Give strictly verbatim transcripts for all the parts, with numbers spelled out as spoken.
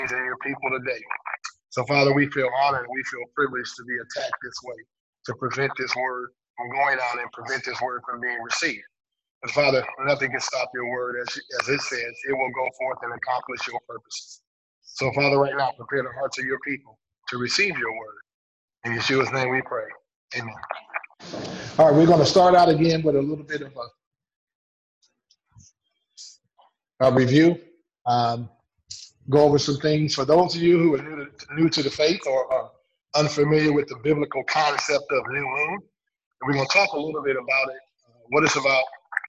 in your people today. So, Father, we feel honored and we feel privileged to be attacked this way, to prevent this word from going out and prevent this word from being received. But Father, nothing can stop your word. As, as it says, it will go forth and accomplish your purposes. So, Father, right now, prepare the hearts of your people to receive your word. In Yeshua's name we pray. Amen. All right, we're going to start out again with a little bit of a, a review. Um, go over some things. For those of you who are new to, new to the faith or are unfamiliar with the biblical concept of new moon, we're going to talk a little bit about it, uh, what it's about,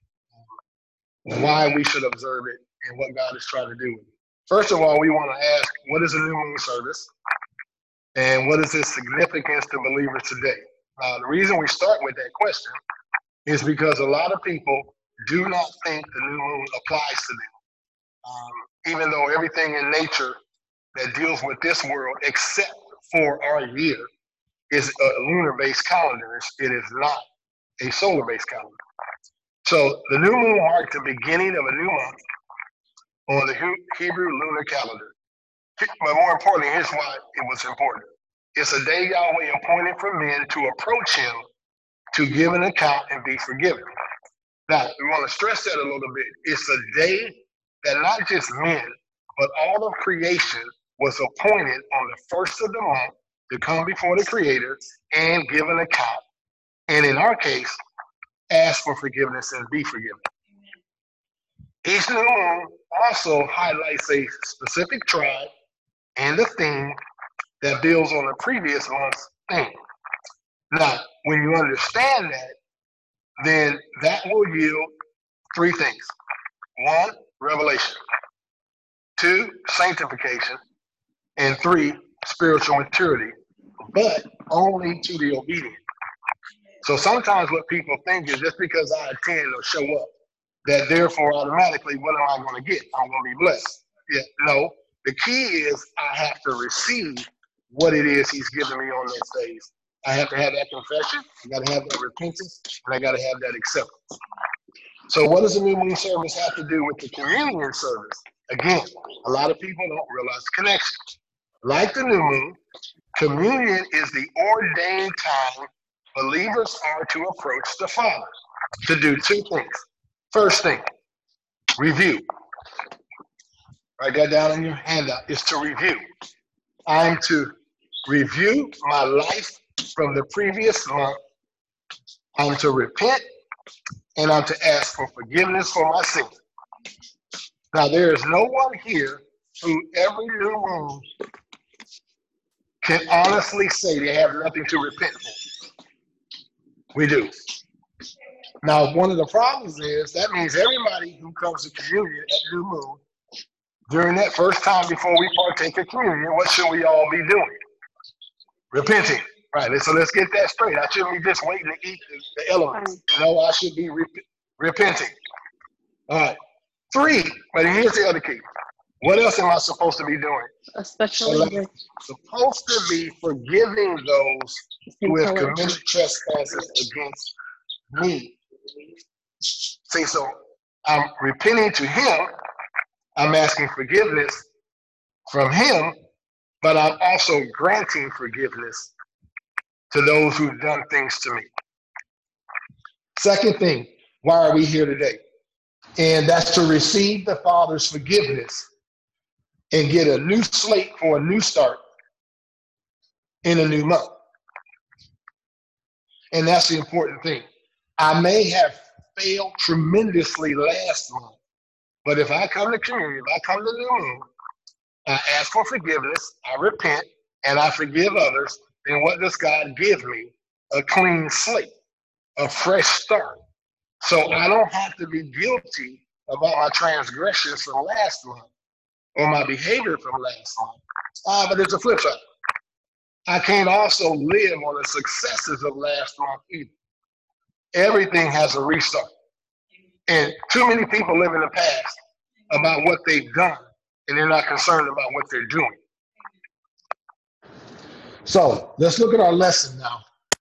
uh, why we should observe it, and what God is trying to do with it. First of all, we want to ask, what is a new moon service? And what is its significance to believers today? Uh, the reason we start with that question is because a lot of people do not think the new moon applies to them. Um, even though everything in nature that deals with this world, except for our year, is a lunar-based calendar. It is not a solar-based calendar. So the new moon marks the beginning of a new month on the Hebrew lunar calendar. But more importantly, here's why it was important. It's a day Yahweh appointed for men to approach him to give an account and be forgiven. Now, we want to stress that a little bit. It's a day that not just men, but all of creation was appointed on the first of the month to come before the Creator and give an account. And in our case, ask for forgiveness and be forgiven. Each new moon also highlights a specific tribe and a theme that builds on the previous month's theme. Now, when you understand that, then that will yield three things. One, revelation. Two, sanctification. And three, spiritual maturity, but only to the obedient. So sometimes what people think is just because I attend or show up, that therefore automatically, what am I going to get? I'm going to be blessed. Yeah, no, the key is I have to receive what it is he's giving me on those days. I have to have that confession, I got to have that repentance, and I got to have that acceptance. So what does the new moon service have to do with the communion service? Again, a lot of people don't realize the connection. Like the new moon, communion is the ordained time believers are to approach the Father to do two things. First thing, review. Write that down in your handout. Is to review. I'm to review my life from the previous month. I'm to repent, and I'm to ask for forgiveness for my sins. Now, there is no one here who every new moon can honestly say they have nothing to repent for. We do. Now, one of the problems is that means everybody who comes to communion at new moon, during that first time before we partake of communion, what should we all be doing? Repenting. Right, so let's get that straight. I shouldn't be just waiting to eat the, the elements. No, I should be rep repenting. All right. Three, but here's the other key. What else am I supposed to be doing? Especially well, I'm supposed to be forgiving those who have committed trespasses against me. See, so I'm repenting to him. I'm asking forgiveness from him, but I'm also granting forgiveness to those who've done things to me. Second thing, why are we here today? And that's to receive the Father's forgiveness and get a new slate for a new start in a new month. And that's the important thing. I may have failed tremendously last month, but if I come to communion, if I come to the new moon, I ask for forgiveness, I repent, and I forgive others, then what does God give me? A clean slate, a fresh start. So I don't have to be guilty about my transgressions from last month or my behavior from last month. Ah, but it's a flip side. I can't also live on the successes of last month either. Everything has a restart. And too many people live in the past about what they've done, and they're not concerned about what they're doing. So let's look at our lesson now.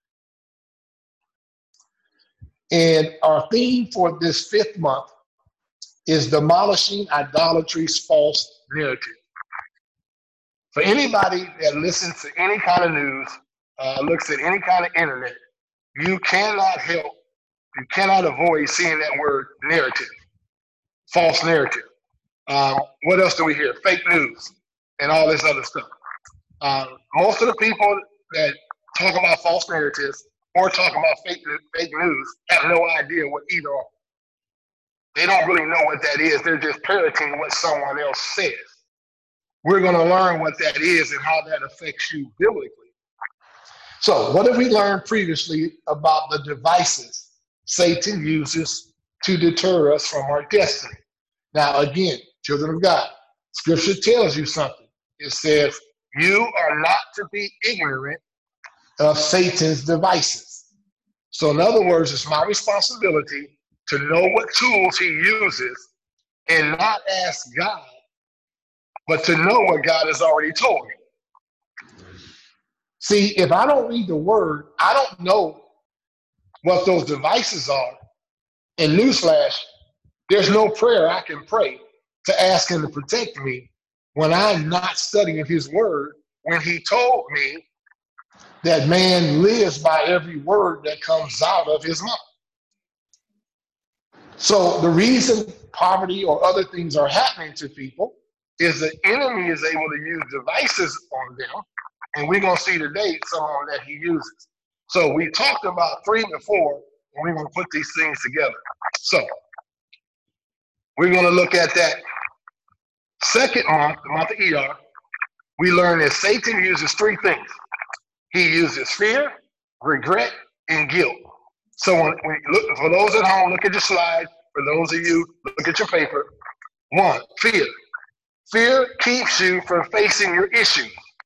And our theme for this fifth month is demolishing idolatry's false narrative. For anybody that listens to any kind of news, uh, looks at any kind of internet, you cannot help, you cannot avoid seeing that word narrative, false narrative. Um, what else do we hear? Fake news and all this other stuff. Um, most of the people that talk about false narratives or talk about fake, fake news have no idea what either are. They don't really know what that is. They're just parroting what someone else says. We're going to learn what that is and how that affects you biblically. So what have we learned previously about the devices Satan uses to deter us from our destiny? Now, again, children of God, Scripture tells you something. It says, you are not to be ignorant of Satan's devices. So in other words, it's my responsibility to know what tools he uses and not ask God, but to know what God has already told me. See, if I don't read the word, I don't know what those devices are. And newsflash, there's no prayer I can pray to ask him to protect me when I'm not studying his word, when he told me that man lives by every word that comes out of his mouth. So the reason poverty or other things are happening to people is the enemy is able to use devices on them, and we're going to see today some of them that he uses. So we talked about three before, and we're going to put these things together. So we're going to look at that second month, the month of E R. We learned that Satan uses three things. He uses fear, regret, and guilt. So when, when look, for those at home, look at your slide. For those of you, look at your paper. One, fear. Fear keeps you from facing your issues.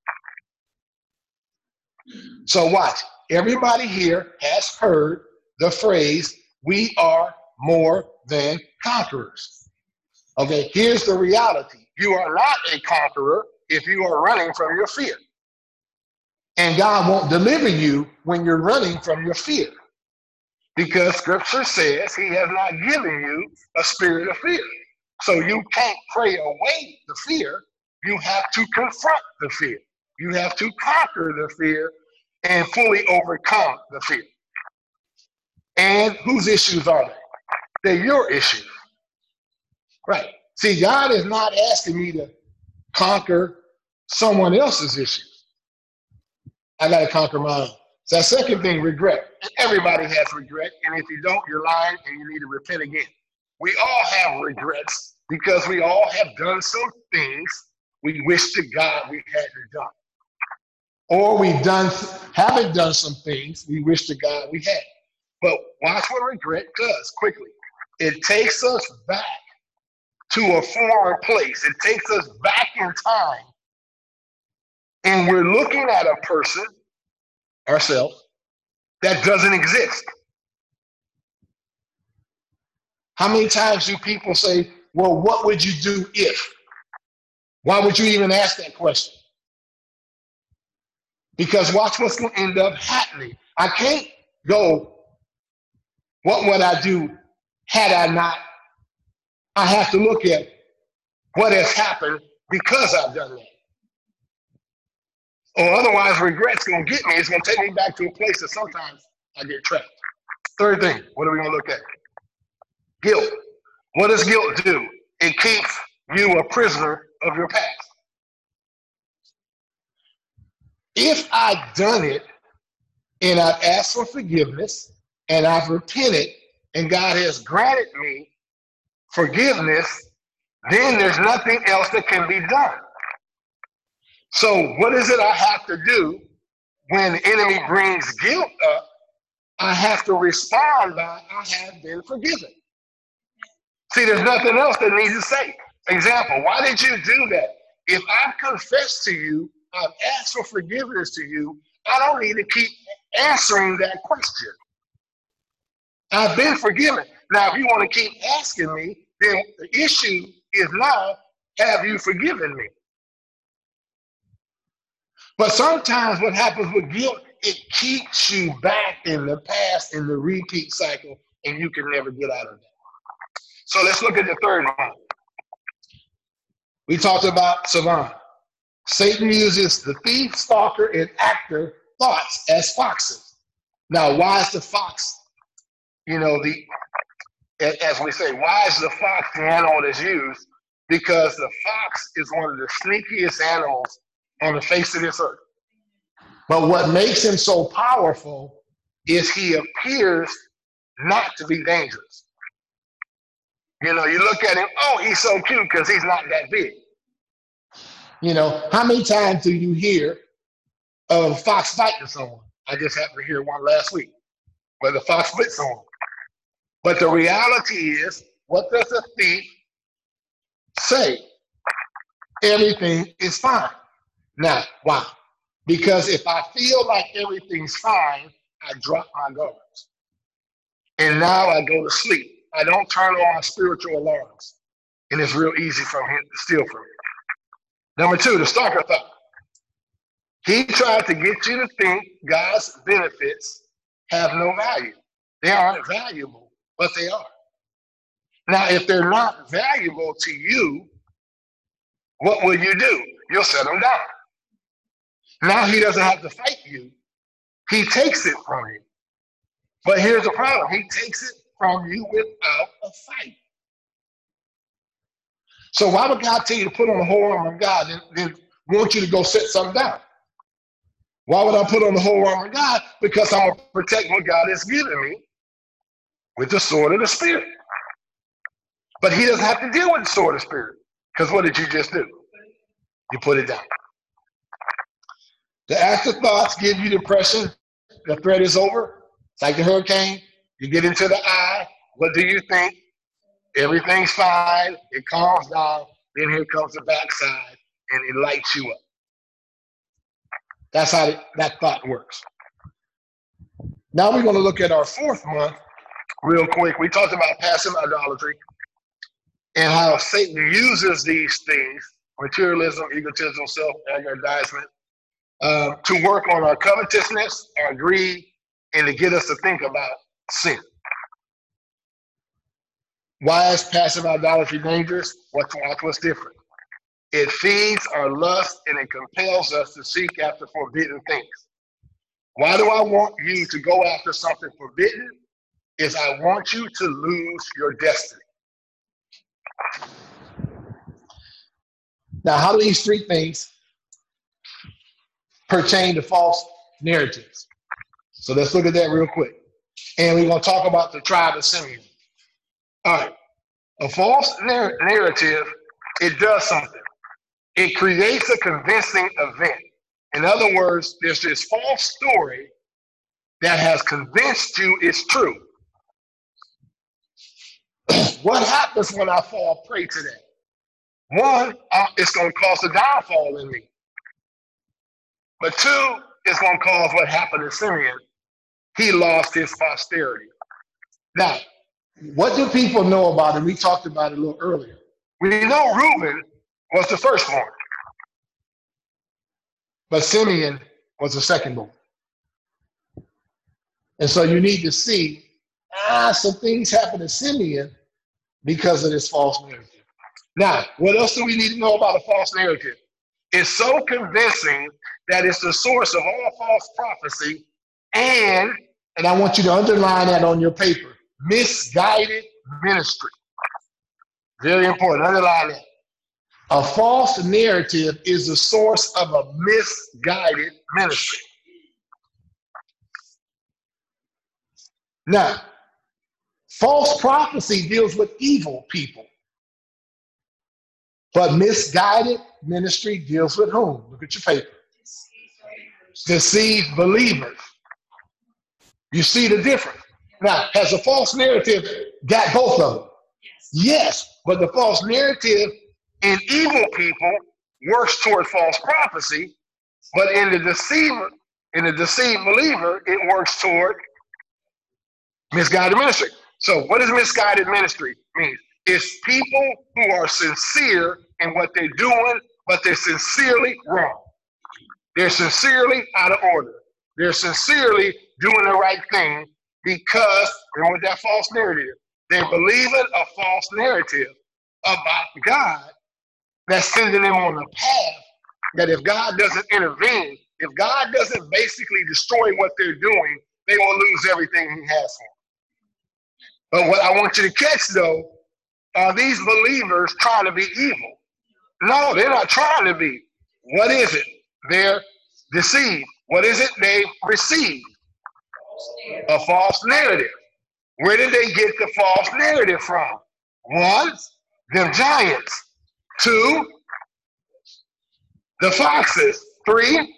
So watch. Everybody here has heard the phrase, we are more than conquerors. Okay, here's the reality. You are not a conqueror if you are running from your fear. And God won't deliver you when you're running from your fear. Because Scripture says he has not given you a spirit of fear. So you can't pray away the fear. You have to confront the fear. You have to conquer the fear and fully overcome the fear. And whose issues are they? They're your issues. Right. See, God is not asking me to conquer someone else's issues. I got to conquer mine. So that second thing, regret. Everybody has regret, and if you don't, you're lying and you need to repent again. We all have regrets because we all have done some things we wish to God we hadn't done. Or we've done, haven't done some things we wish to God we had. But watch what regret does quickly. It takes us back to a former place. It takes us back in time. And we're looking at a person, ourselves, that doesn't exist. How many times do people say, well, what would you do if? Why would you even ask that question? Because watch what's going to end up happening. I can't go, what would I do had I not? I have to look at what has happened because I've done that. Or otherwise, regret's going to get me. It's going to take me back to a place that sometimes I get trapped. Third thing, what are we going to look at? Guilt. What does guilt do? It keeps you a prisoner of your past. If I've done it and I've asked for forgiveness and I've repented and God has granted me forgiveness, then there's nothing else that can be done. So what is it I have to do when the enemy brings guilt up? I have to respond by, I have been forgiven. See, there's nothing else that needs to say. Example, why did you do that? If I've confessed to you, I've asked for forgiveness to you, I don't need to keep answering that question. I've been forgiven. Now, if you want to keep asking me, then the issue is now, have you forgiven me? But sometimes what happens with guilt, it keeps you back in the past in the repeat cycle, and you can never get out of that. So let's look at the third one. We talked about Savon. Satan uses the thief, stalker, and actor thoughts as foxes. Now, why is the fox, you know, the as we say, why is the fox the animal that's used? Because the fox is one of the sneakiest animals on the face of this earth. But what makes him so powerful is he appears not to be dangerous. You know, you look at him, oh, he's so cute because he's not that big. You know, how many times do you hear of a fox fighting someone? I just happened to hear one last week where the fox bit someone. But the reality is, what does a thief say? Everything is fine. Now, why? Because if I feel like everything's fine, I drop my guards. And now I go to sleep. I don't turn on my spiritual alarms. And it's real easy for him to steal from me. Number two, the stalker thought. He tried to get you to think God's benefits have no value. They aren't valuable, but they are. Now, if they're not valuable to you, what will you do? You'll set them down. Now he doesn't have to fight you. He takes it from you. But here's the problem. He takes it from you without a fight. So why would God tell you to put on the whole armor of God and then want you to go set something down? Why would I put on the whole armor of God? Because I'm going to protect what God has given me with the sword of the Spirit. But he doesn't have to deal with the sword of the Spirit. Because what did you just do? You put it down. The afterthoughts give you the impression the threat is over. It's like the hurricane. You get into the eye. What do you think? Everything's fine. It calms down. Then here comes the backside, and it lights you up. That's how that thought works. Now we're going to look at our fourth month real quick. We talked about passive idolatry and how Satan uses these things, materialism, egotism, self-aggrandizement, uh, to work on our covetousness, our greed, and to get us to think about sin. Why is passive idolatry dangerous? Watch, watch what's different. It feeds our lust and it compels us to seek after forbidden things. Why do I want you to go after something forbidden? Is I want you to lose your destiny. Now, how do these three things pertain to false narratives? So let's look at that real quick. And we're going to talk about the tribe of Simeon. All right. A false narr- narrative, it does something. It creates a convincing event. In other words, there's this false story that has convinced you it's true. What happens when I fall prey to that? One, uh, it's going to cause a downfall in me. But two, it's going to cause what happened to Simeon. He lost his posterity. Now, what do people know about it? We talked about it a little earlier. We know Reuben was the firstborn, but Simeon was the secondborn. And so you need to see, ah, some things happen to Simeon because of this false narrative. Now, what else do we need to know about a false narrative? It's so convincing that it's the source of all false prophecy and, and I want you to underline that on your paper, misguided ministry. Very important, underline that. A false narrative is the source of a misguided ministry. Now, false prophecy deals with evil people. But misguided ministry deals with whom? Look at your paper. Deceived believers. You see the difference. Now, has a false narrative got both of them? Yes, but the false narrative in evil people works toward false prophecy, but in the deceiver, in the deceived believer, it works toward misguided ministry. So what does misguided ministry mean? It's people who are sincere in what they're doing, but they're sincerely wrong. They're sincerely out of order. They're sincerely doing the right thing because, remember that false narrative, they're believing a false narrative about God that's sending them on a path that if God doesn't intervene, if God doesn't basically destroy what they're doing, they will lose everything he has for them. But what I want you to catch, though, are these believers trying to be evil? No, they're not trying to be. What is it? They're deceived. What is it? They received a false narrative. Where did they get the false narrative from? One, them giants. Two, the foxes. Three,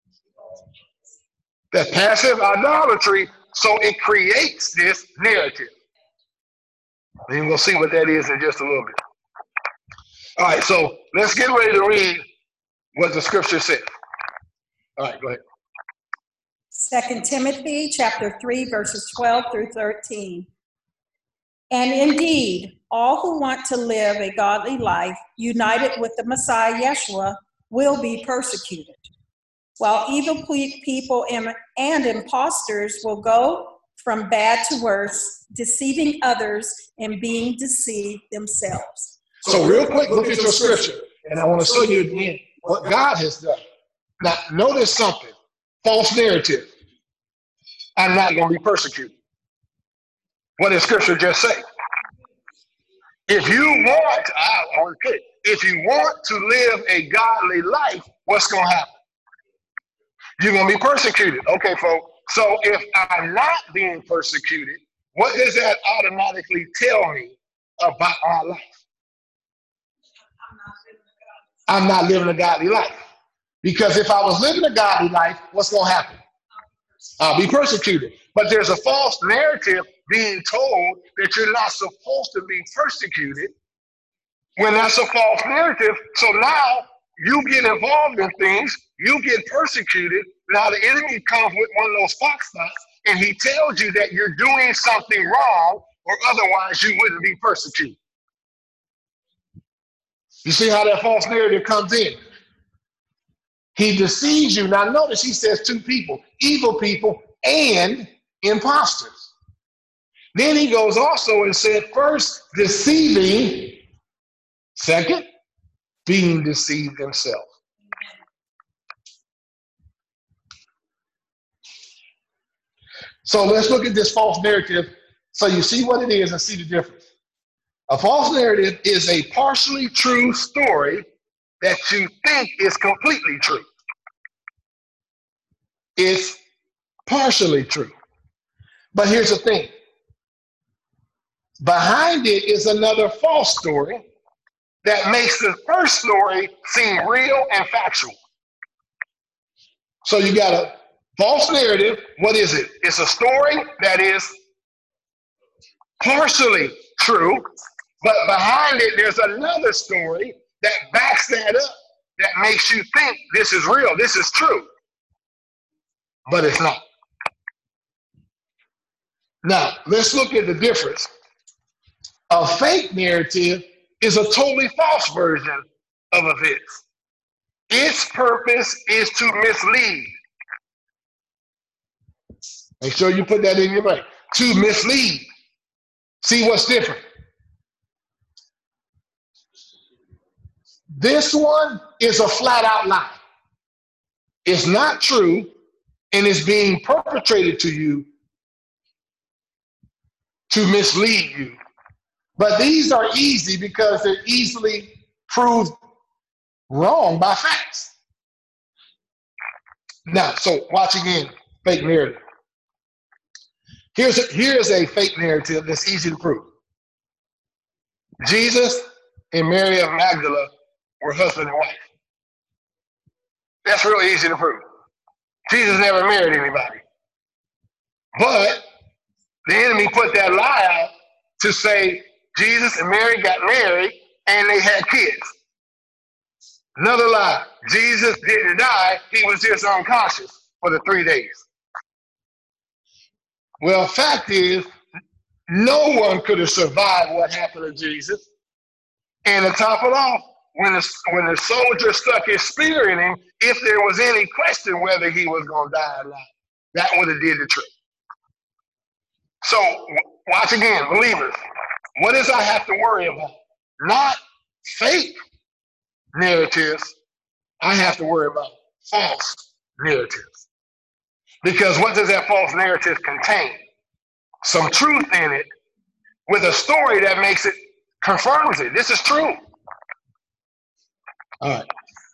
the passive idolatry. So it creates this narrative. And we'll see what that is in just a little bit. All right, so let's get ready to read what the scripture says. All right, go ahead. Second Timothy chapter three, verses twelve through thirteen. And indeed, all who want to live a godly life, united with the Messiah Yeshua, will be persecuted, while evil people and impostors will go from bad to worse, deceiving others and being deceived themselves. So real quick, look at your scripture, and I want to show you again what God has done. Now, notice something. False narrative. I'm not going to be persecuted. What does scripture just say? If you want, I want to put, if you want to live a godly life, what's going to happen? You're going to be persecuted. Okay, folks. So if I'm not being persecuted, what does that automatically tell me about my life? I'm not living a godly life. Because if I was living a godly life, what's going to happen? I'll be persecuted. But there's a false narrative being told that you're not supposed to be persecuted when that's a false narrative. So now you get involved in things, you get persecuted. Now the enemy comes with one of those fox spots and he tells you that you're doing something wrong or otherwise you wouldn't be persecuted. You see how that false narrative comes in? He deceives you. Now notice he says two people, evil people and imposters. Then he goes also and said, first, deceiving. Second, being deceived themselves. So let's look at this false narrative so you see what it is and see the difference. A false narrative is a partially true story that you think is completely true. It's partially true. But here's the thing. Behind it is another false story that makes the first story seem real and factual. So you got a false narrative. What is it? It's a story that is partially true, but behind it there's another story that backs that up, that makes you think this is real, this is true. But it's not. Now, let's look at the difference. A fake narrative is a totally false version of events. Its purpose is to mislead. Make sure you put that in your brain. To mislead. See what's different. This one is a flat out lie. It's not true, and it's being perpetrated to you to mislead you. But these are easy because they're easily proved wrong by facts. Now, so watch again, fake narrative. Here's a, here's a fake narrative that's easy to prove. Jesus and Mary of Magdala were husband and wife. That's real easy to prove. Jesus never married anybody. But the enemy put that lie out to say Jesus and Mary got married and they had kids. Another lie. Jesus didn't die. He was just unconscious for the three days. Well, fact is, no one could have survived what happened to Jesus. And to top it off, when the, when the soldier stuck his spear in him, if there was any question whether he was going to die or not, that would have did the trick. So watch again, believers. What does I have to worry about? Not fake narratives, I have to worry about false narratives. Because what does that false narrative contain? Some truth in it with a story that makes it, confirms it. This is true. All right.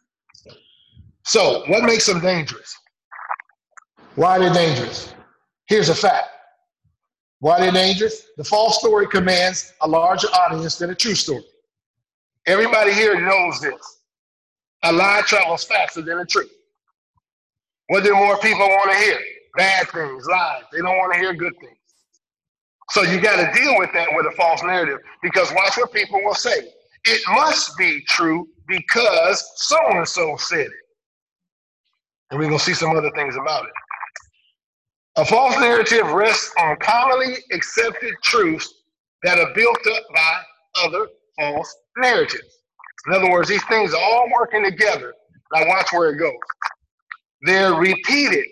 So what makes them dangerous? Why are they dangerous? Here's a fact. Why are they dangerous? The false story commands a larger audience than a true story. Everybody here knows this. A lie travels faster than the truth. What do more people want to hear? Bad things, lies. They don't want to hear good things. So you got to deal with that with a false narrative, because watch what people will say. It must be true because so-and-so said it. And we're going to see some other things about it. A false narrative rests on commonly accepted truths that are built up by other false narratives. In other words, these things are all working together. Now watch where it goes. They're repeated.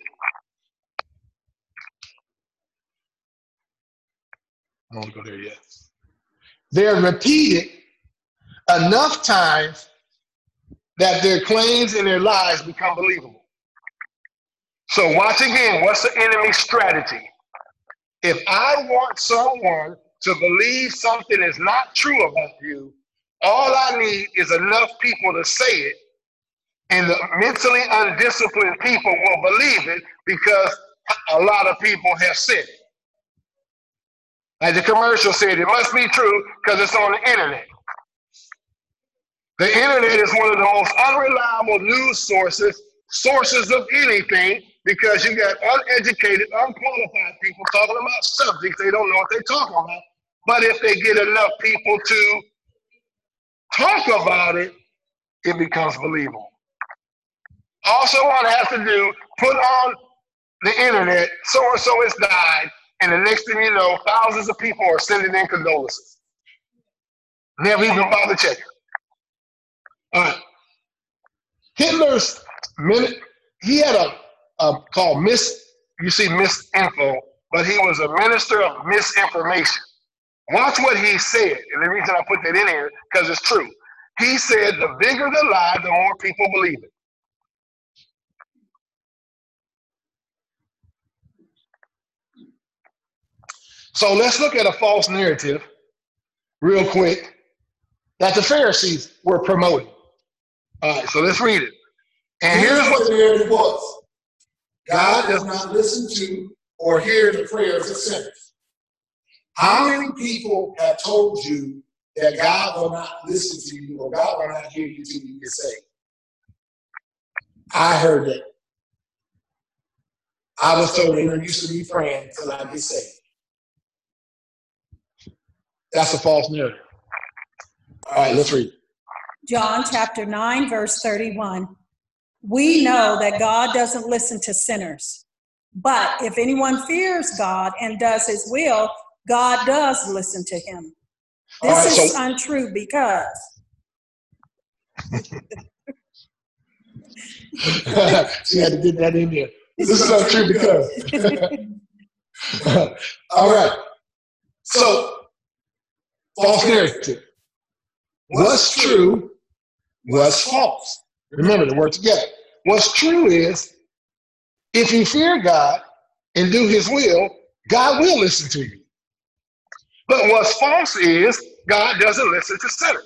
I don't want to go there yet. They're repeated enough times that their claims and their lies become believable. So watch again, what's the enemy's strategy? If I want someone to believe something is not true about you, all I need is enough people to say it, and the mentally undisciplined people will believe it because a lot of people have said it. Like the commercial said, it must be true because it's on the internet. The internet is one of the most unreliable news sources, sources of anything, because you got uneducated, unqualified people talking about subjects they don't know what they're talking about. But if they get enough people to talk about it, it becomes believable. Also, what I have to do, put on the internet, so-and-so has died, and the next thing you know, thousands of people are sending in condolences. Never even bother checking. All right. Hitler's minute, he had a, a called mis, you see misinfo, but he was a minister of misinformation. Watch what he said, and the reason I put that in here, because it's true. He said, the bigger the lie, the more people believe it. So let's look at a false narrative real quick that the Pharisees were promoting. All right, so let's read it. And here's what the narrative was. God does not listen to or hear the prayers of sinners. How many people have told you that God will not listen to you or God will not hear you till you get saved? I heard that. I was told they used to be praying till I get saved. That's a false narrative. All right, let's read. John chapter nine, verse thirty-one. We know that God doesn't listen to sinners, but if anyone fears God and does his will, God does listen to him. This right, is so untrue because. She had to get that in there. This is untrue because. All right. So, false narrative. What's true, what's false. Remember the word together. What's true is, if you fear God and do his will, God will listen to you. But what's false is, God doesn't listen to sinners.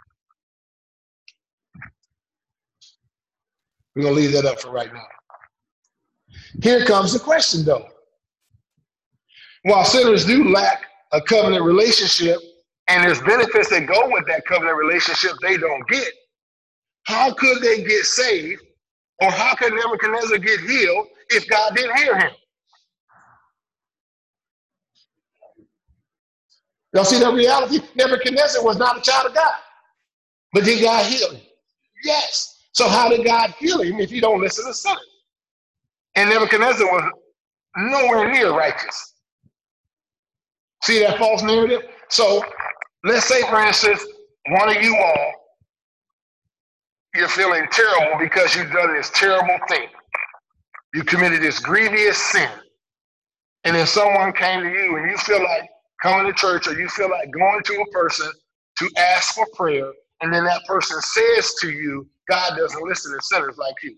We're going to leave that up for right now. Here comes the question, though. While sinners do lack a covenant relationship, and there's benefits that go with that covenant relationship they don't get, how could they get saved, or how could Nebuchadnezzar get healed if God didn't hear him? Y'all see that reality? Nebuchadnezzar was not a child of God, but did God heal him? Yes. So how did God heal him if you don't listen to sinners? And Nebuchadnezzar was nowhere near righteous. See that false narrative? So let's say, for instance, one of you all, you're feeling terrible because you've done this terrible thing. You committed this grievous sin. And then someone came to you and you feel like coming to church, or you feel like going to a person to ask for prayer, and then that person says to you, God doesn't listen to sinners like you.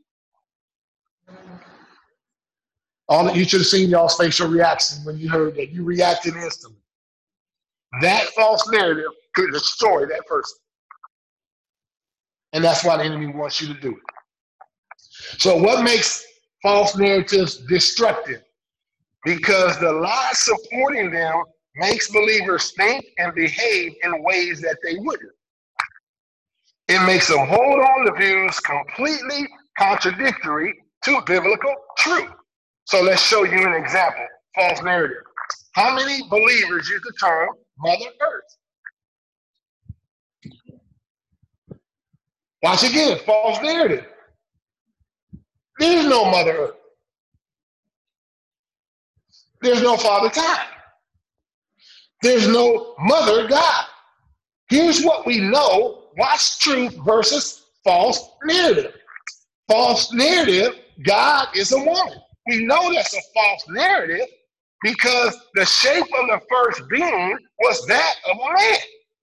All you should have seen y'all's facial reaction when you heard that. You reacted instantly. That false narrative could destroy that person. And that's why the enemy wants you to do it. So what makes false narratives destructive? Because the lies supporting them makes believers think and behave in ways that they wouldn't. It makes them hold on to views completely contradictory to biblical truth. So let's show you an example. False narrative. How many believers use the term Mother Earth? Watch again, false narrative. There's no Mother Earth. There's no Father Time. There's no Mother God. Here's what we know. Watch truth versus false narrative. False narrative, God is a woman. We know that's a false narrative because the shape of the first being was that of a man.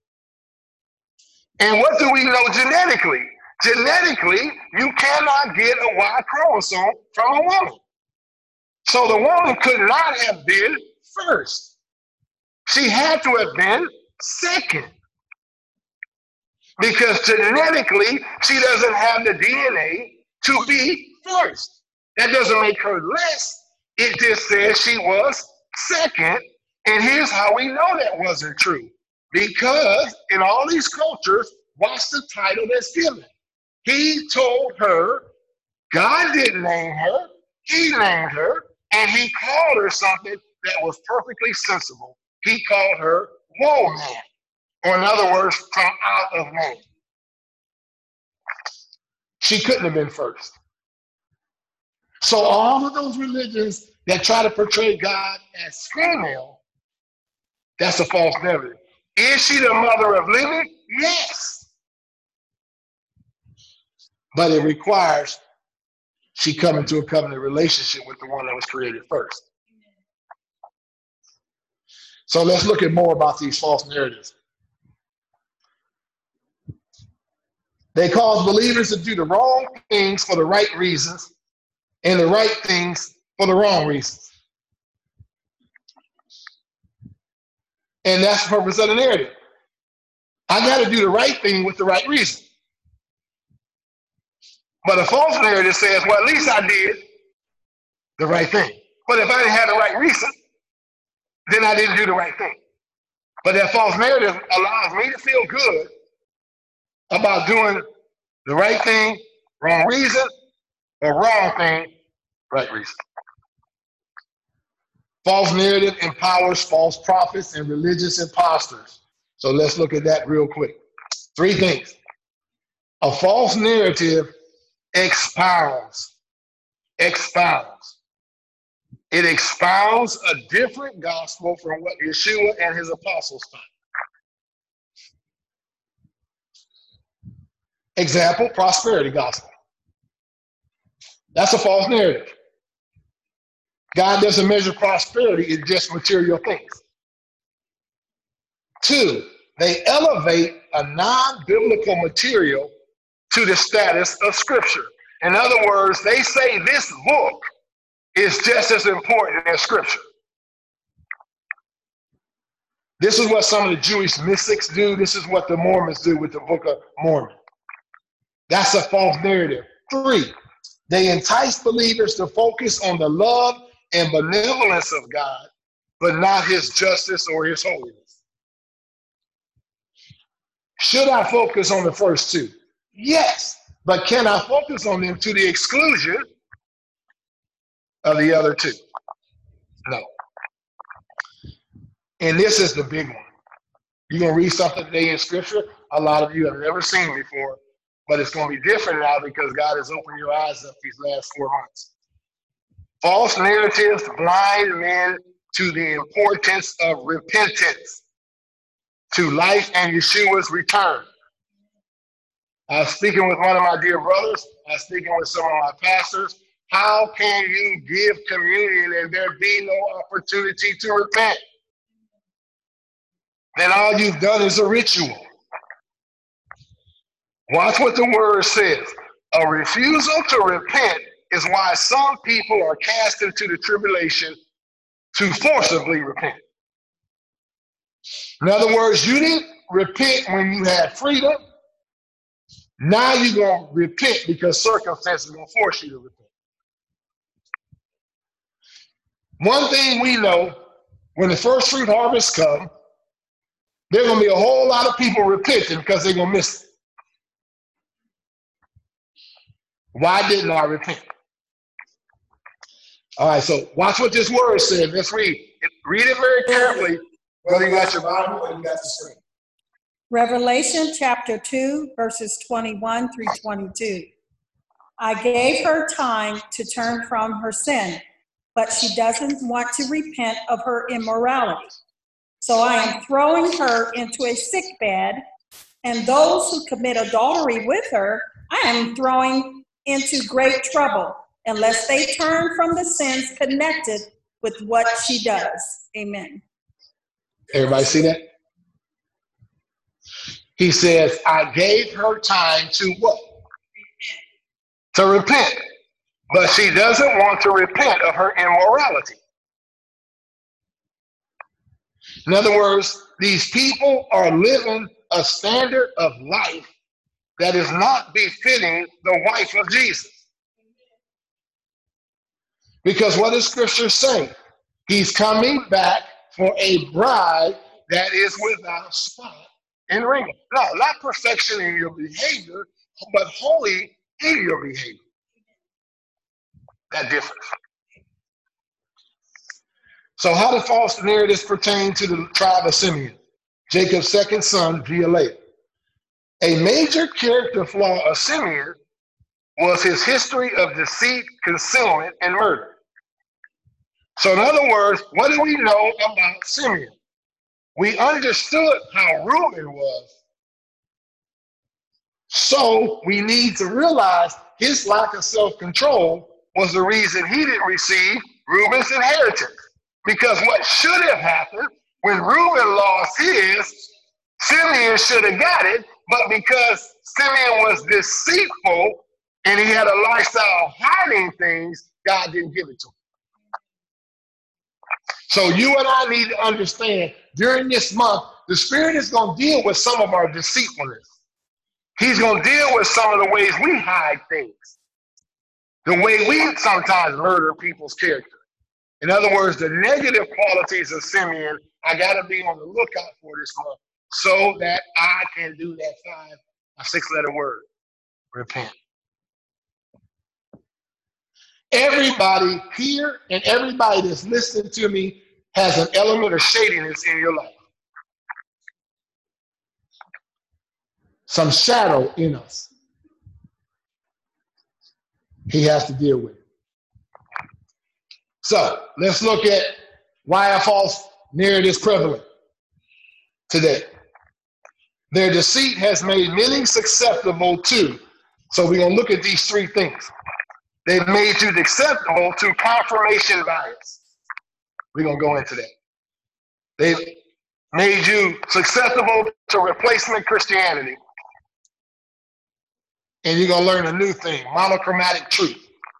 And what do we know genetically? Genetically, you cannot get a Y chromosome from a woman. So the woman could not have been first. She had to have been second. Because genetically, she doesn't have the D N A to be first. That doesn't make her less. It just says she was second. And here's how we know that wasn't true. Because in all these cultures, watch the title that's given. He told her, God didn't name her, he named her, and he called her something that was perfectly sensible. He called her woman, or in other words, from out of man. She couldn't have been first. So all of those religions that try to portray God as female, that's a false narrative. Is she the mother of living? Yes. But it requires she come into a covenant relationship with the one that was created first. So let's look at more about these false narratives. They cause believers to do the wrong things for the right reasons and the right things for the wrong reasons. And that's the purpose of the narrative. I got to do the right thing with the right reason. But a false narrative says, well, at least I did the right thing. But if I didn't have the right reason, then I didn't do the right thing. But that false narrative allows me to feel good about doing the right thing, wrong reason, or wrong thing, right reason. False narrative empowers false prophets and religious imposters. So let's look at that real quick. Three things. A false narrative expounds. Expounds. It expounds a different gospel from what Yeshua and his apostles taught. Example, prosperity gospel. That's a false narrative. God doesn't measure prosperity in just material things. Two, they elevate a non-biblical material to the status of scripture. In other words, they say this book is just as important as scripture. This is what some of the Jewish mystics do. This is what the Mormons do with the Book of Mormon. That's a false narrative. Three, they entice believers to focus on the love and benevolence of God, but not his justice or his holiness. Should I focus on the first two? Yes, but can I focus on them to the exclusion of the other two? No. And this is the big one. You're going to read something today in scripture a lot of you have never seen before, but it's going to be different now because God has opened your eyes up these last four months. False narratives blind men to the importance of repentance, to life and Yeshua's return. I was speaking with one of my dear brothers. I was speaking with some of my pastors. How can you give communion and there be no opportunity to repent? Then all you've done is a ritual. Watch what the word says. A refusal to repent is why some people are cast into the tribulation to forcibly repent. In other words, you didn't repent when you had freedom. Now you're going to repent because circumstances are going to force you to repent. One thing we know, when the first fruit harvest comes, there's going to be a whole lot of people repenting because they're going to miss it. Why didn't I repent? All right, so watch what this word says. Let's read. Read it very carefully, whether you got your Bible or you got the screen. Revelation chapter two, verses twenty-one through twenty-two. I gave her time to turn from her sin, but she doesn't want to repent of her immorality. So I am throwing her into a sick bed, and those who commit adultery with her, I am throwing into great trouble, unless they turn from the sins connected with what she does. Amen. Everybody see that? He says, I gave her time to what? To repent. But she doesn't want to repent of her immorality. In other words, these people are living a standard of life that is not befitting the wife of Jesus. Because what does Scripture say? He's coming back for a bride that is without spot and wrinkle. No, not perfection in your behavior, but holy in your behavior. That difference. So how do false narratives pertain to the tribe of Simeon? Jacob's second son via later. A major character flaw of Simeon was his history of deceit, concealment, and murder. So in other words, what do we know about Simeon? We understood how Reuben was. So we need to realize his lack of self-control was the reason he didn't receive Reuben's inheritance. Because what should have happened when Reuben lost his, Simeon should have got it, but because Simeon was deceitful and he had a lifestyle of hiding things, God didn't give it to him. So you and I need to understand, during this month, the Spirit is going to deal with some of our deceitfulness. He's going to deal with some of the ways we hide things. The way we sometimes murder people's character. In other words, the negative qualities of Simeon, I got to be on the lookout for this month so that I can do that five or six letter word, repent. Everybody here and everybody that's listening to me has an element of shadiness in your life. Some shadow in us. He has to deal with it. So let's look at why a false narrative is prevalent today. Their deceit has made many susceptible to. So we're going to look at these three things. They've made you susceptible to confirmation bias. We're going to go into that. They've made you susceptible to replacement Christianity. And you're going to learn a new thing, monochromatic truth.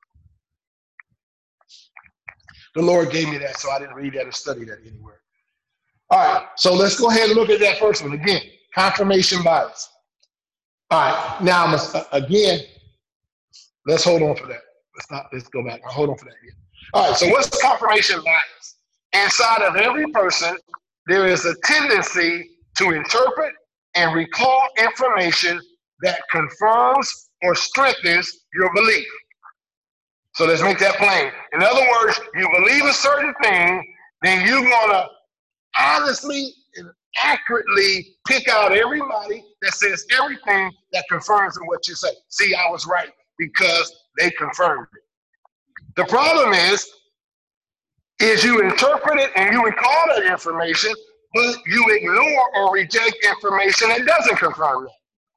The Lord gave me that, so I didn't read that or study that anywhere. All right, so let's go ahead and look at that first one. Again, confirmation bias. All right, now, uh, again, let's hold on for that. Let's not, let's go back. Hold on for that again. All right, so what's confirmation bias? Inside of every person, there is a tendency to interpret and recall information that confirms or strengthens your belief. So let's make that plain. In other words, you believe a certain thing, then you're going to honestly and accurately pick out everybody that says everything that confirms what you say. See, I was right because they confirmed it. The problem is, is you interpret it and you recall that information, but you ignore or reject information that doesn't confirm that.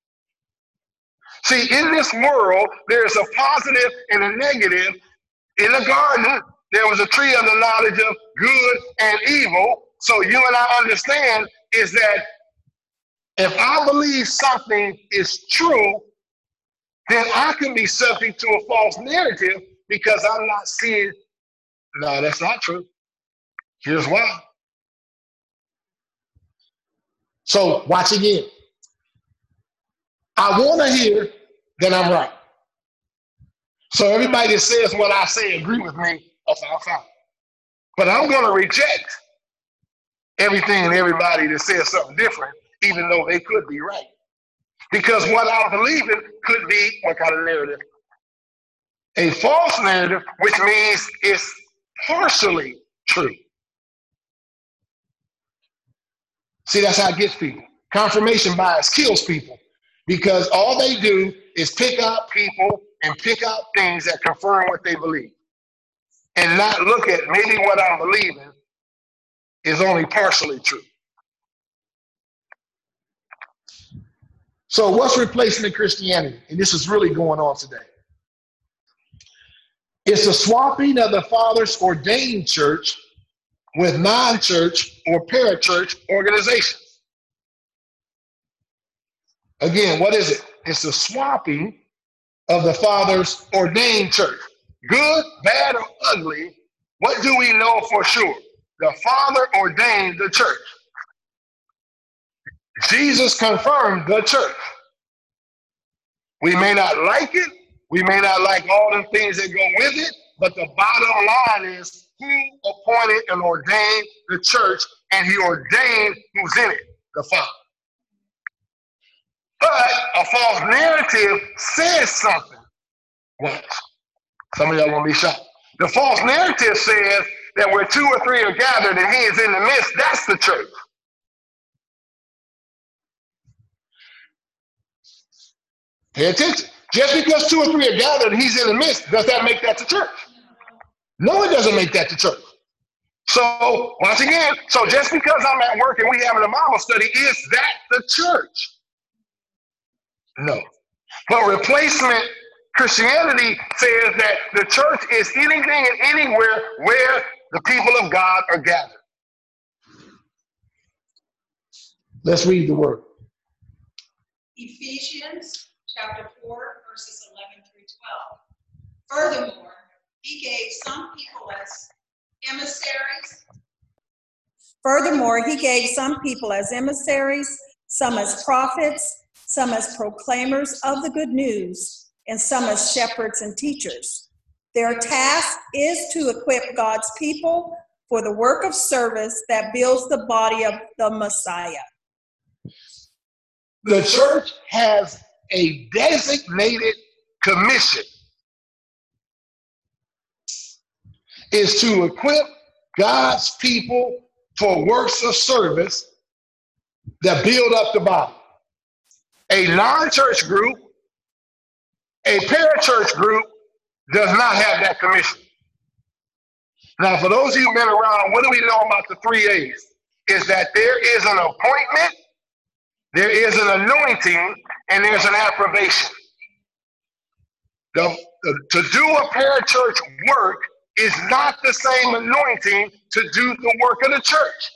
See, in this world, there's a positive and a negative. In the garden, there was a tree of the knowledge of good and evil. So you and I understand is that If I believe something is true, then I can be subject to a false narrative because I'm not seeing, no, that's not true. Here's why. So watch again. I want to hear that I'm right. So everybody that says what I say agree with me, that's our fine. But I'm going to reject everything and everybody that says something different, even though they could be right. Because what I'm believing could be what kind of narrative? A false narrative, which means it's partially true. See, that's how it gets people. Confirmation bias kills people because all they do is pick out people and pick out things that confirm what they believe and not look at maybe what I'm believing is only partially true. So what's replacing in Christianity? And this is really going on today. It's the swapping of the Father's ordained church with non-church or parachurch organizations. Again, what is it? It's the swapping of the Father's ordained church. Good, bad, or ugly, what do we know for sure? The Father ordained the church. Jesus confirmed the church. We may not like it. We may not like all the things that go with it, but the bottom line is who appointed and ordained the church, and he ordained who's in it, the Father. But a false narrative says something. Watch. Some of y'all gonna be shocked. The false narrative says that where two or three are gathered and he is in the midst, that's the church. Pay attention. Just because two or three are gathered and he's in the midst, does that make that the church? No, it doesn't make that the church. So, once again, so just because I'm at work and we having a Bible study, is that the church? No. But replacement Christianity says that the church is anything and anywhere where the people of God are gathered. Let's read the word. Ephesians chapter four, verses eleven through twelve. Furthermore, he gave some people as emissaries. Furthermore, he gave some people as emissaries, some as prophets, some as proclaimers of the good news, and some as shepherds and teachers. Their task is to equip God's people for the work of service that builds the body of the Messiah. The church has a designated commission. Is to equip God's people for works of service that build up the body. A non-church group, a parachurch group does not have that commission. Now, for those of you who've been around, what do we know about the three A's? Is that there is an appointment, there is an anointing, and there's an approbation. The, the, to do a parachurch work is not the same anointing to do the work of the church.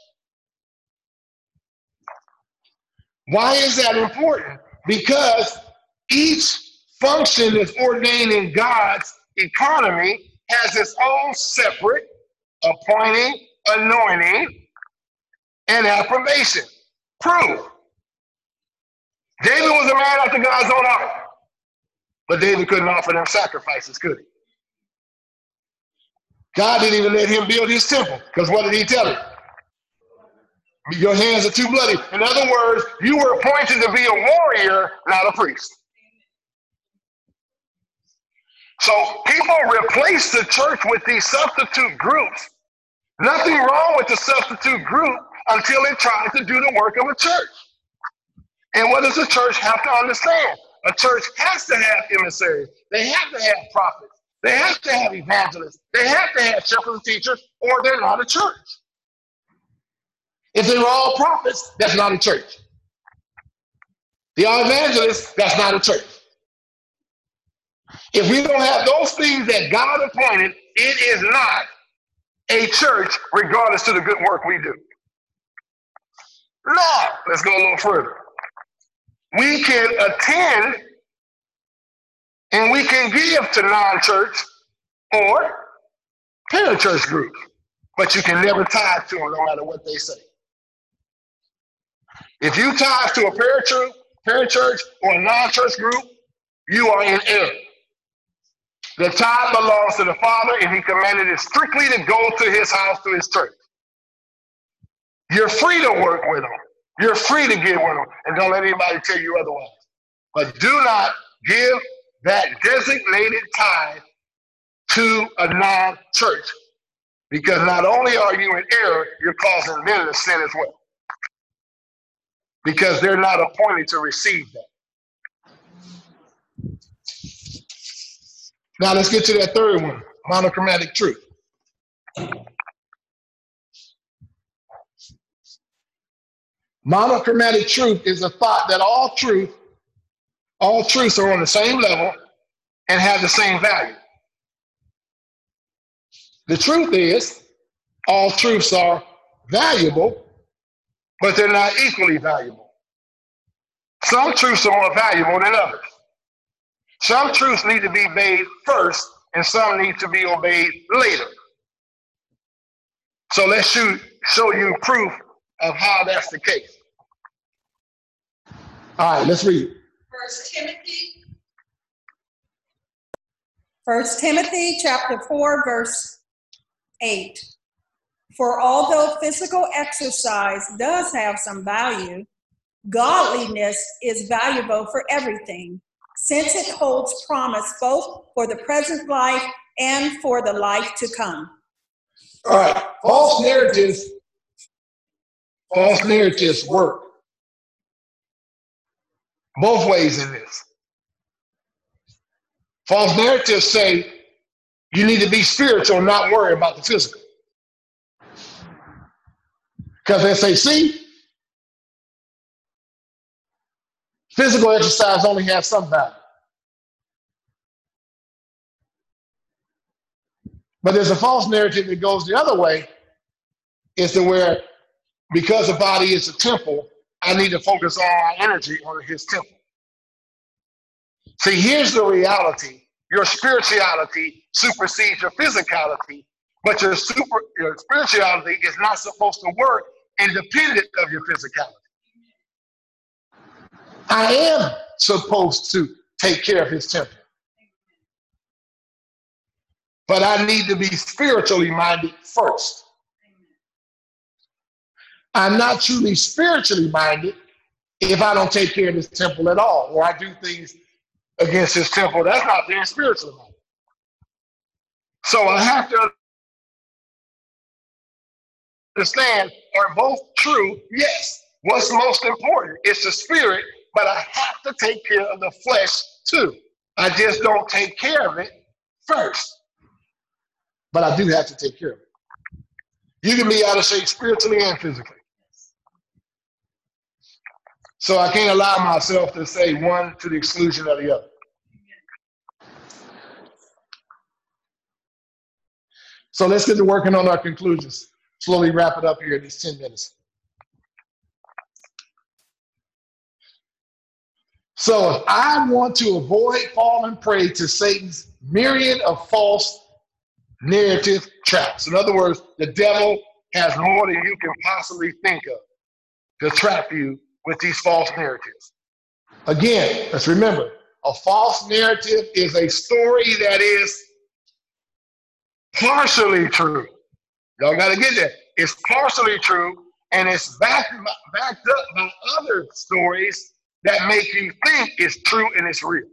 Why is that important? Because each function that's ordained in God's economy has its own separate appointing, anointing, and approbation. Proof. David was a man after God's own heart, but David couldn't offer them sacrifices, could he? God didn't even let him build his temple, because what did he tell him? Your hands are too bloody. In other words, you were appointed to be a warrior, not a priest. So people replace the church with these substitute groups. Nothing wrong with the substitute group until it tries to do the work of a church. And what does the church have to understand? A church has to have emissaries. They have to have prophets. They have to have evangelists. They have to have shepherds and teachers, or they're not a church. If they were all prophets, that's not a church. They are evangelists, that's not a church. If we don't have those things that God appointed, it is not a church, regardless of the good work we do. Now, let's go a little further. we can attend and we can give to non-church or parachurch groups, but you can never tithe to them no matter what they say. If you tithe to a parachurch, parachurch or a non-church group, you are in error. The tithe belongs to the Father, and he commanded it strictly to go to his house, to his church. You're free to work with them. You're free to give with them, and don't let anybody tell you otherwise. But do not give that designated tithe to a non-church, because not only are you in error, you're causing them to sin as well, because they're not appointed to receive that. Now let's get to that third one, monochromatic truth. Monochromatic truth is a thought that all truth, all truths are on the same level and have the same value. The truth is, all truths are valuable, but they're not equally valuable. Some truths are more valuable than others. Some truths need to be obeyed first, and some need to be obeyed later. So let's show, show you proof of how that's the case. All right, let's read. First Timothy. First Timothy chapter four, verse eight. For although physical exercise does have some value, godliness is valuable for everything, since it holds promise both for the present life and for the life to come. All right, false narratives, false narratives work both ways in this. False narratives say you need to be spiritual and not worry about the physical. Because they say, see, physical exercise only has some value. But there's a false narrative that goes the other way, is to where, because the body is a temple, I need to focus all my energy on his temple. See, here's the reality. Your spirituality supersedes your physicality, but your super your spirituality is not supposed to work independent of your physicality. I am supposed to take care of his temple, but I need to be spiritually minded first. I'm not truly spiritually minded if I don't take care of this temple at all, or I do things against his temple. That's not being spiritually minded. So I have to understand, are both true? Yes. What's most important is the spirit, but I have to take care of the flesh too. I just don't take care of it first, but I do have to take care of it. You can be out of shape spiritually and physically. So I can't allow myself to say one to the exclusion of the other. So let's get to working on our conclusions. Slowly wrap it up here in these ten minutes. So if I want to avoid falling prey to Satan's myriad of false narrative traps, in other words, the devil has more than you can possibly think of to trap you with these false narratives. Again, let's remember, a false narrative is a story that is partially true. Y'all got to get that. It's partially true, and it's backed, backed up by other stories that make you think it's true and it's real.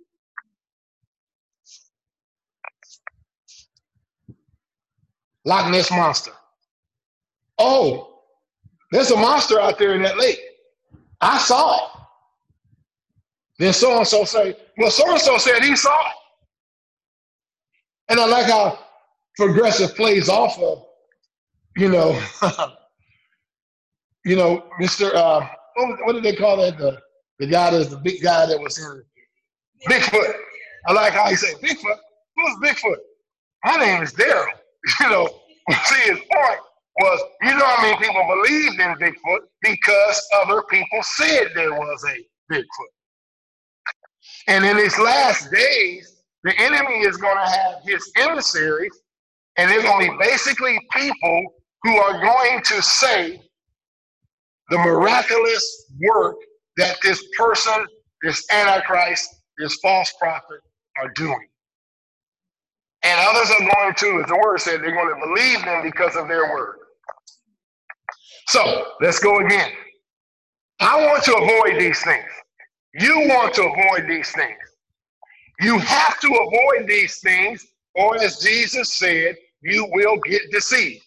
Loch Ness Monster. Oh, there's a monster out there in that lake. I saw it. Then so-and-so say, well, so-and-so said he saw it. And I like how Progressive plays off of, you know, you know, Mister Uh, what, what did they call that? The, the guy that's the big guy that was in Bigfoot. I like how he said, Bigfoot? Who's Bigfoot? My name is Daryl. You know, see, his point was, you know how many people believed in Bigfoot because other people said there was a Bigfoot. And in these last days, the enemy is going to have his emissaries, and they're going to be basically people who are going to say the miraculous work that this person, this Antichrist, this false prophet are doing. And others are going to, as the word said, they're going to believe them because of their word. So let's go again. I want to avoid these things. You want to avoid these things. You have to avoid these things, or as Jesus said, you will get deceived.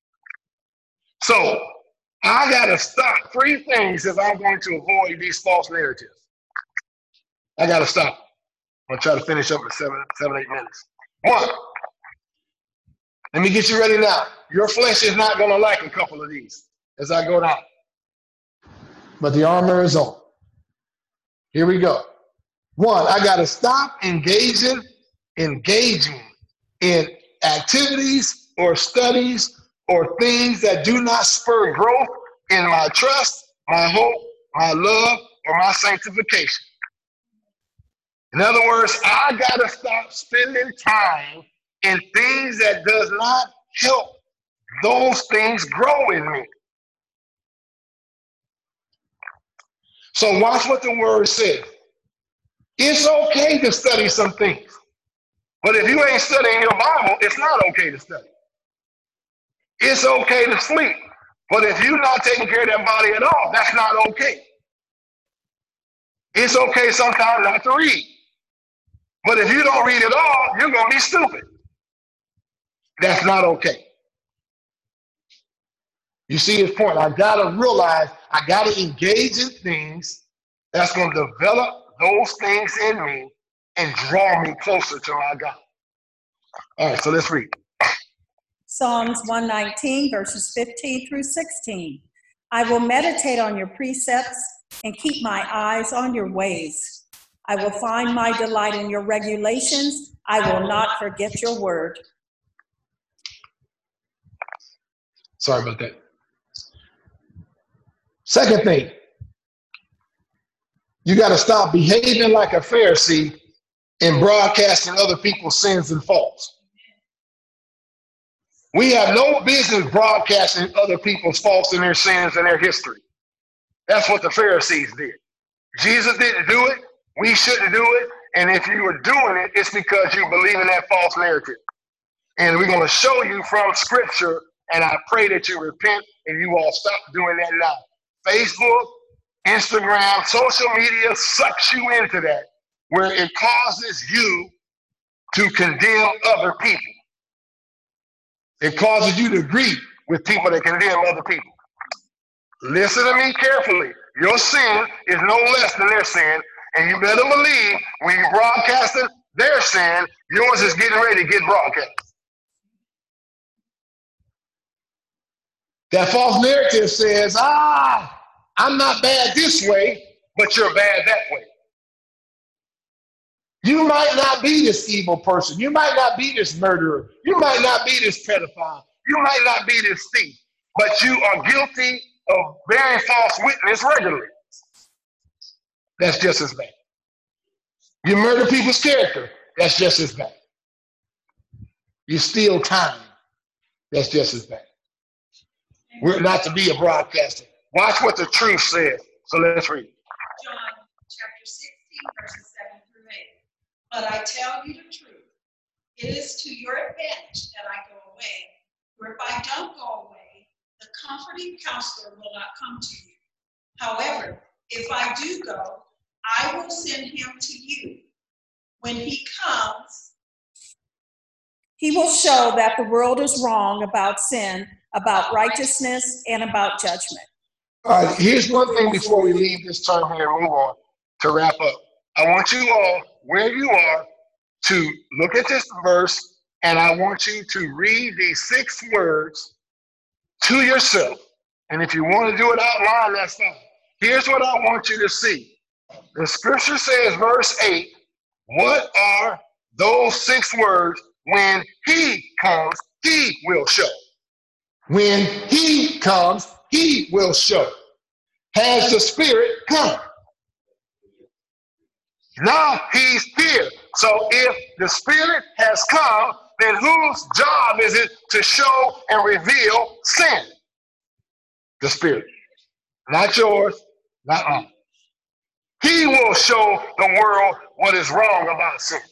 So I got to stop three things if I'm going to avoid these false narratives. I got to stop. I'm going to try to finish up in seven, seven, eight minutes. One, let me get you ready now. Your flesh is not going to like a couple of these as I go down. But the armor is on. Here we go. One, I got to stop engaging, engaging in activities or studies or things that do not spur growth in my trust, my hope, my love, or my sanctification. In other words, I got to stop spending time in things that does not help those things grow in me. So watch what the word says. It's okay to study some things. But if you ain't studying your Bible, it's not okay to study. It's okay to sleep. But if you're not taking care of that body at all, that's not okay. It's okay sometimes not to read. But if you don't read at all, you're going to be stupid. That's not okay. You see his point. I got to realize I got to engage in things that's going to develop those things in me and draw me closer to my God. All right, so let's read. Psalms one nineteen, verses fifteen through sixteen. I will meditate on your precepts and keep my eyes on your ways. I will find my delight in your regulations. I will not forget your word. Sorry about that. Second thing, you got to stop behaving like a Pharisee and broadcasting other people's sins and faults. We have no business broadcasting other people's faults and their sins and their history. That's what the Pharisees did. Jesus didn't do it. We shouldn't do it. And if you were doing it, it's because you believe in that false narrative. And we're going to show you from Scripture, and I pray that you repent and you all stop doing that now. Facebook, Instagram, social media sucks you into that, where it causes you to condemn other people. It causes you to agree with people that condemn other people. Listen to me carefully. Your sin is no less than their sin, and you better believe when you're broadcasting their sin, yours is getting ready to get broadcast. That false narrative says, ah, I'm not bad this way, but you're bad that way. You might not be this evil person. You might not be this murderer. You might not be this pedophile. You might not be this thief, but you are guilty of bearing false witness regularly. That's just as bad. You murder people's character. That's just as bad. You steal time. That's just as bad. We're not to be a broadcaster. Watch what the truth says. So let's read. John chapter sixteen, verses seven through eight. But I tell you the truth. It is to your advantage that I go away. For if I don't go away, the comforting counselor will not come to you. However, if I do go, I will send him to you. When he comes, He will show that the world is wrong about sin, about righteousness, and about judgment. All right, here's one thing before we leave this term here and move on to wrap up. I want you all, where you are, to look at this verse, and I want you to read these six words to yourself. And if you want to do it out loud, that's fine. Here's what I want you to see. The scripture says, verse eight, what are those six words? When he comes, he will show. When he comes, he will show. Has the Spirit come? Now he's here. So if the Spirit has come, then whose job is it to show and reveal sin? The Spirit. Not yours, not mine. He will show the world what is wrong about sin.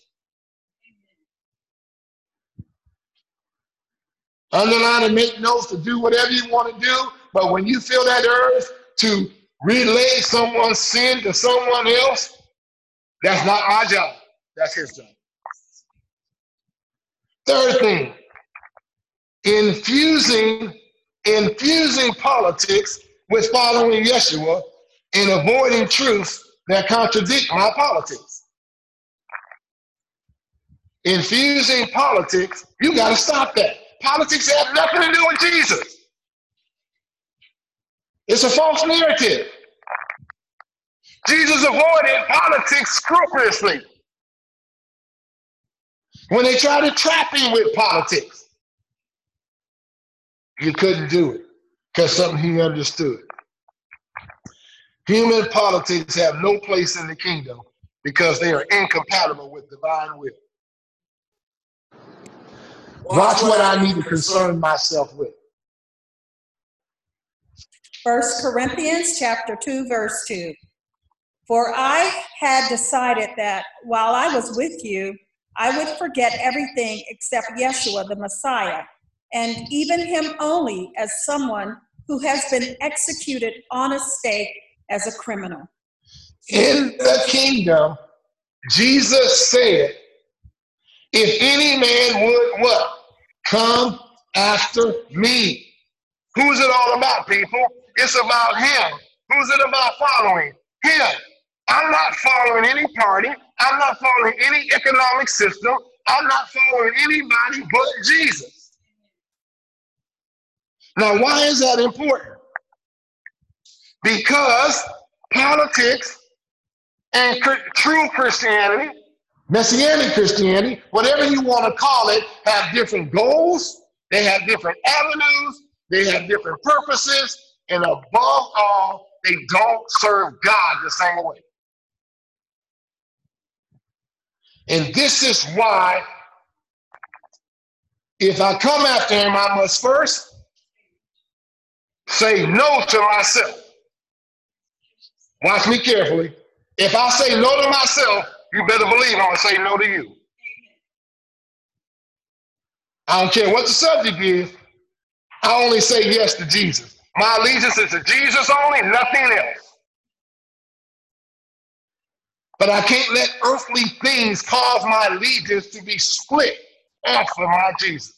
Underline and make notes to do whatever you want to do, but when you feel that urge to relay someone's sin to someone else, that's not my job. That's his job. Third thing, infusing, infusing politics with following Yeshua and avoiding truths that contradict my politics. Infusing politics, you got to stop that. Politics have nothing to do with Jesus. It's a false narrative. Jesus avoided politics scrupulously. When they tried to trap him with politics, he couldn't do it because something he understood. Human politics have no place in the kingdom because they are incompatible with divine will. Watch what I need to concern myself with. First Corinthians chapter two, verse two. For I had decided that while I was with you, I would forget everything except Yeshua the Messiah, and even him only as someone who has been executed on a stake as a criminal. In the kingdom, Jesus said, if any man would what? Come after me. Who's it all about, people? It's about him. Who's it about following? Him. I'm not following any party. I'm not following any economic system. I'm not following anybody but Jesus. Now, why is that important? Because politics and true Christianity, Messianic Christianity, whatever you want to call it, have different goals, they have different avenues, they have different purposes, and above all, they don't serve God the same way. And this is why, if I come after him, I must first say no to myself. Watch me carefully. If I say no to myself, you better believe I'm going to say no to you. I don't care what the subject is. I only say yes to Jesus. My allegiance is to Jesus only, nothing else. But I can't let earthly things cause my allegiance to be split off from my Jesus.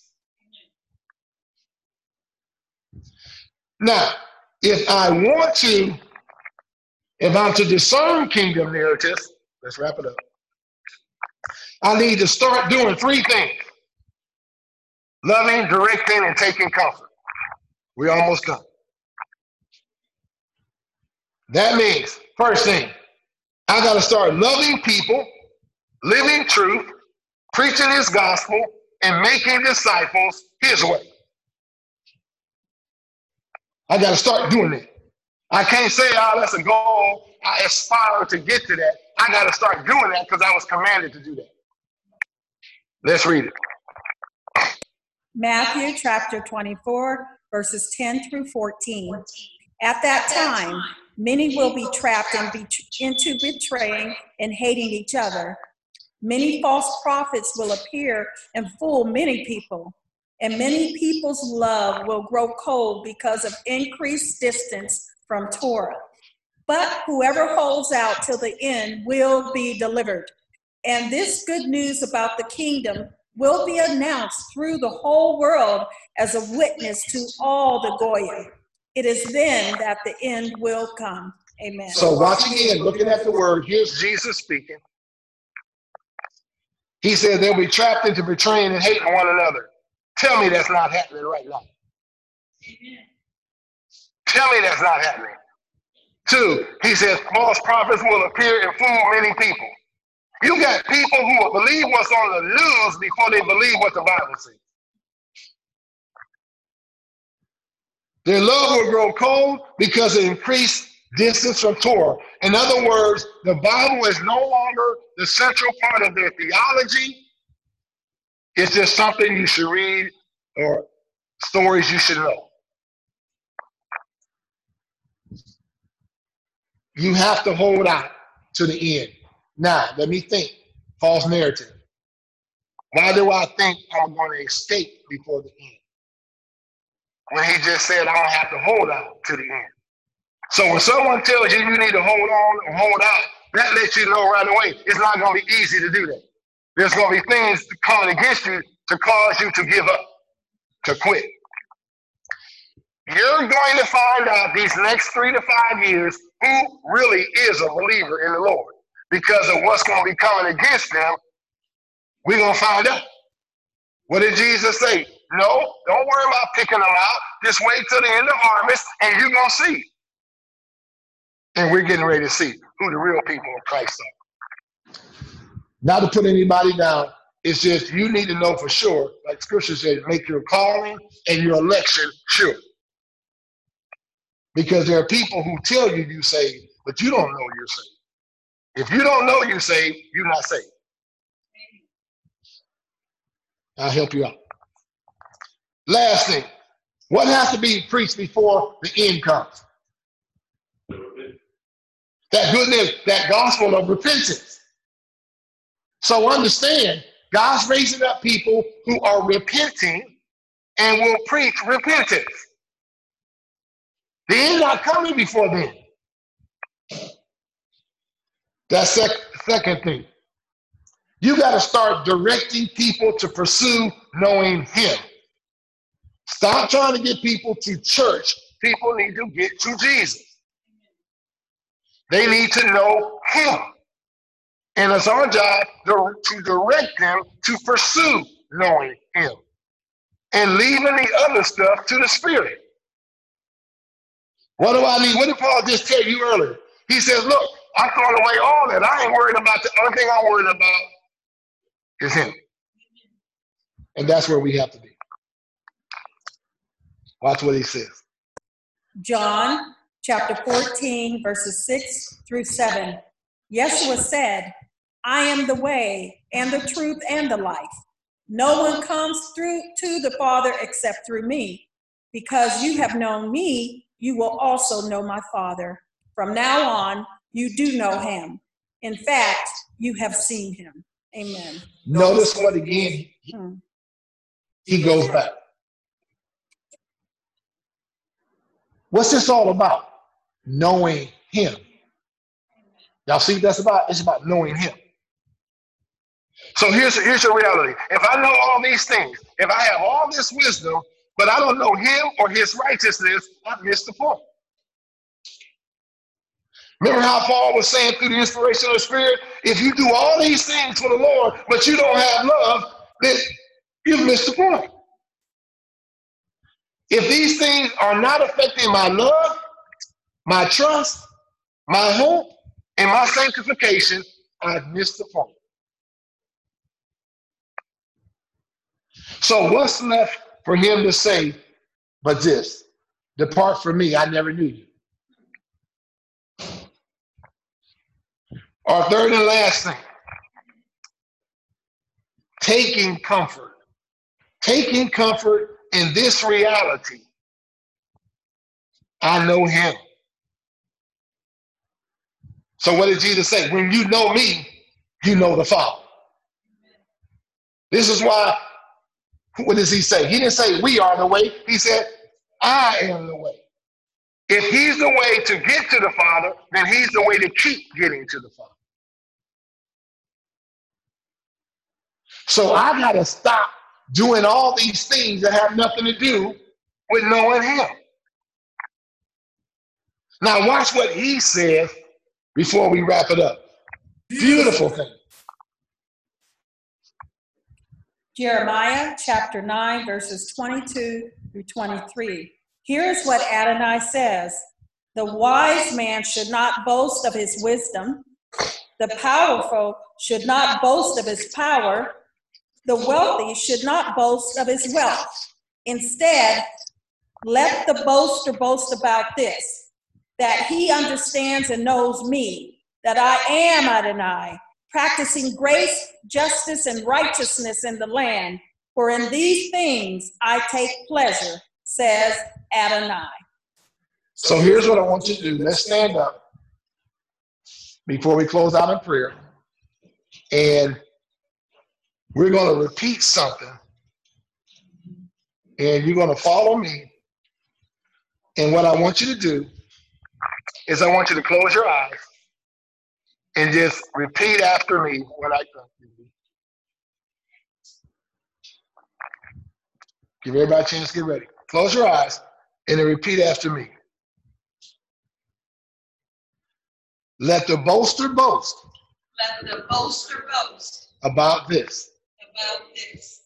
Now, if I want to, if I'm to discern kingdom narratives, let's wrap it up. I need to start doing three things. Loving, directing, and taking comfort. We're almost done. That means, first thing, I got to start loving people, living truth, preaching his gospel, and making disciples his way. I got to start doing it. I can't say, oh, that's a goal. I aspire to get to that. I got to start doing that because I was commanded to do that. Let's read it. Matthew chapter twenty-four, verses ten through fourteen. At that time, many will be trapped in be- into betraying and hating each other. Many false prophets will appear and fool many people. And many people's love will grow cold because of increased distance from Torah. But whoever holds out till the end will be delivered. And this good news about the kingdom will be announced through the whole world as a witness to all the Goyim. It is then that the end will come. Amen. So watch again, looking at the word, here's Jesus speaking. He said they'll be trapped into betraying and hating one another. Tell me that's not happening right now. Amen. Tell me that's not happening. Two, he says false prophets will appear and fool many people. You got people who will believe what's on the news before they believe what the Bible says. Their love will grow cold because of increased distance from Torah. In other words, the Bible is no longer the central part of their theology. It's just something you should read or stories you should know. You have to hold out to the end. Now, let me think. False narrative. Why do I think I'm going to escape before the end? When he just said I don't have to hold out to the end. So when someone tells you you need to hold on or hold out, that lets you know right away it's not going to be easy to do that. There's going to be things coming against you to cause you to give up, to quit. You're going to find out these next three to five years who really is a believer in the Lord. Because of what's going to be coming against them, we're going to find out. What did Jesus say? No, don't worry about picking them out. Just wait till the end of harvest and you're going to see. And we're getting ready to see who the real people of Christ are. Not to put anybody down, it's just you need to know for sure, like Scripture says, make your calling and your election sure. Because there are people who tell you you're saved, but you don't know you're saved. If you don't know you're saved, you're not saved. I'll help you out. Last thing, what has to be preached before the end comes? That good news, that gospel of repentance. So understand, God's raising up people who are repenting and will preach repentance. The end not coming before then. That's the second thing. You got to start directing people to pursue knowing him. Stop trying to get people to church. People need to get to Jesus. They need to know him. And it's our job to, to direct them to pursue knowing him. And leaving the other stuff to the Spirit. What do I need? What did Paul just tell you earlier? He says, look, I'm throwing away all that. I ain't worried about the only thing I'm worried about is him. And that's where we have to be. Watch what he says. John chapter fourteen, verses six through seven. Yeshua said, I am the way and the truth and the life. No one comes through to the Father except through me. Because you have known me, you will also know my Father. From now on, you do know him. In fact, you have seen him. Amen. Notice what again Hmm. he goes back. What's this all about? Knowing him. Y'all see what that's about? It's about knowing him. So here's, here's the reality. If I know all these things, if I have all this wisdom, but I don't know him or his righteousness, I've missed the point. Remember how Paul was saying through the inspiration of the Spirit, if you do all these things for the Lord, but you don't have love, then you've missed the point. If these things are not affecting my love, my trust, my hope, and my sanctification, I've missed the point. So what's left for him to say but this? Depart from me, I never knew you. Our third and last thing, taking comfort. Taking comfort in this reality. I know him. So what did Jesus say? When you know me, you know the Father. This is why, what does he say? He didn't say we are the way. He said, I am the way. If he's the way to get to the Father, then he's the way to keep getting to the Father. So I got to stop doing all these things that have nothing to do with knowing him. Now watch what he says before we wrap it up. Beautiful thing. Jeremiah chapter nine, verses twenty-two through twenty-three. Here's what Adonai says. The wise man should not boast of his wisdom. The powerful should not boast of his power. The wealthy should not boast of his wealth. Instead, let the boaster boast about this, that he understands and knows me, that I am Adonai, practicing grace, justice, and righteousness in the land. For in these things I take pleasure, says Adonai. So here's what I want you to do. Let's stand up before we close out in prayer. And we're going to repeat something. And you're going to follow me. And what I want you to do is I want you to close your eyes and just repeat after me what I think. Give everybody a chance to get ready. Close your eyes and then repeat after me. Let the boaster boast. Let the boaster boast About this. about this,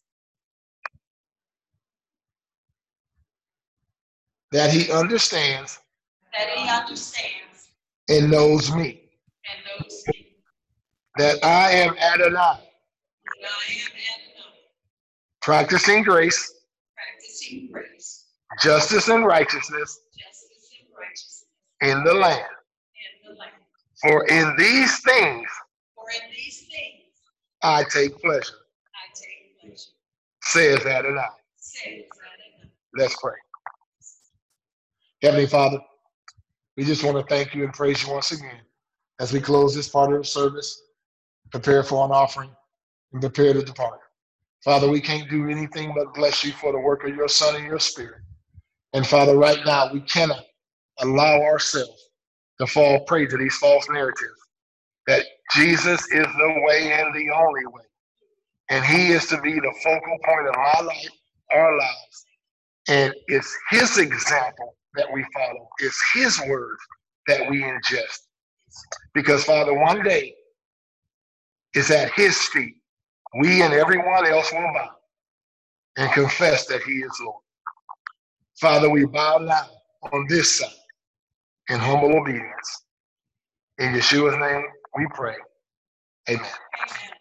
That he understands that he understands and knows me. and knows me, That I am Adonai, that I am Adonai, practicing grace, practicing grace, justice, and righteousness justice, and righteousness in the land. in the land. For in these things For in these things I take pleasure, I take pleasure, says Adonai. says Adonai. Let's pray. Heavenly Father, we just want to thank you and praise you once again as we close this part of the service, prepare for an offering, and prepare to depart. Father, we can't do anything but bless you for the work of your Son and your Spirit. And Father, right now, we cannot allow ourselves to fall prey to these false narratives that Jesus is the way and the only way. And he is to be the focal point of my life, our lives. And it's his example that we follow. It's his words that we ingest. Because, Father, one day it's at his feet. We and everyone else will bow and confess that he is Lord. Father, we bow now on this side in humble obedience. In Yeshua's name we pray. Amen. Amen.